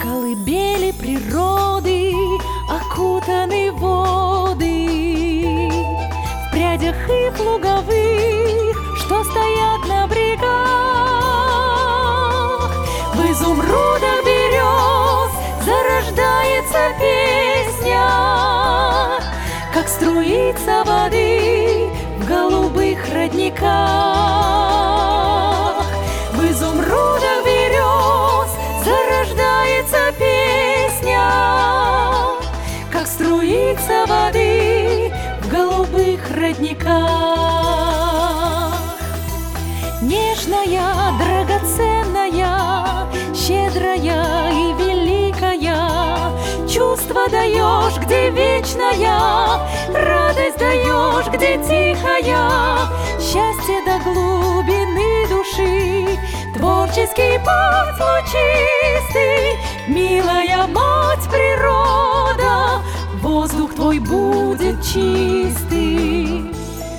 колыбели природы окутаны воды, в прядях их луговых, что стоят на брегах. В изумрудах берез зарождается песня, как струится воды в голубых родниках. В изумрудах берез зарождается песня, как струится воды в голубых родниках. Нежная, драгоценная, щедрая и великая, чувство даешь, где вечная, радость даешь, где тихая, счастье до глубины души, творческий путь лучистый. Милая мать природа, воздух твой будет чистый.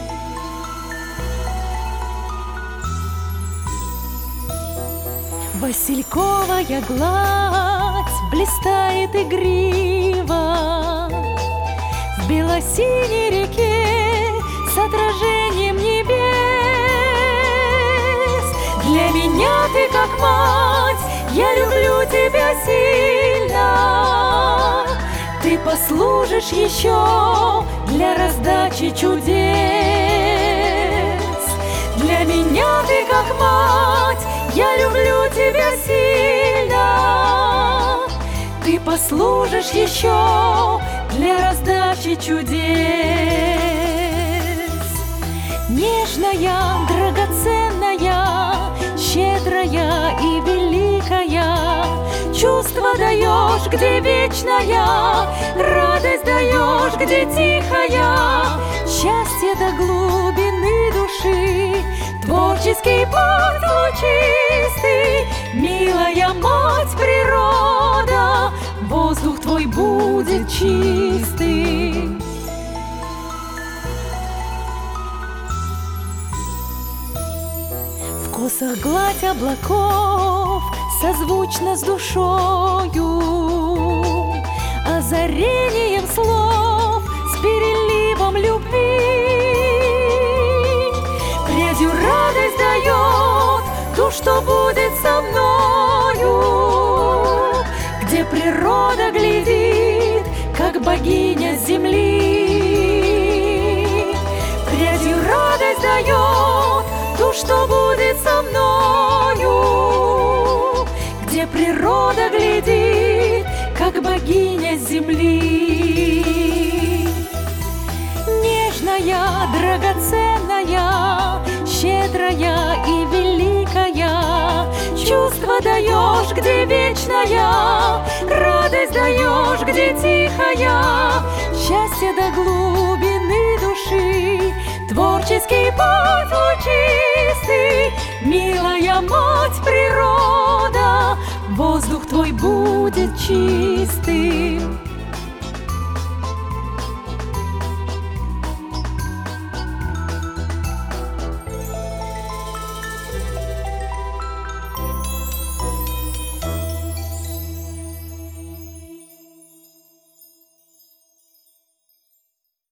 Васильковая гладь блистает игриво в белосиней реке с отражением небес. Для меня ты как мать, я люблю тебя сильно. Ты послужишь еще для раздачи чудес. Для меня ты как мать, я люблю тебя сильно. Ты послужишь еще для раздачи чудес. Нежная, драгоценная, щедрая и великая, чувство даешь, где вечная, радость даешь, где тихая, счастье до глубины души, творческий путь лучистый. Милая мать природа, воздух твой будет чистый. В косах гладь облаков созвучно с душою, озарением слов, с переливом любви. Прядью радость дает ту, что будет со мною, где природа глядит, как богиня земли. Прядью радость дает ту, что будет со мною, где природа глядит, как богиня земли. Нежная, драгоценная, щедрая и великая, чувство даешь, где вечная, радость даешь, где тихая, счастье до глубины души, творческий путь лучистый. Милая мать природа, воздух твой будет чистым.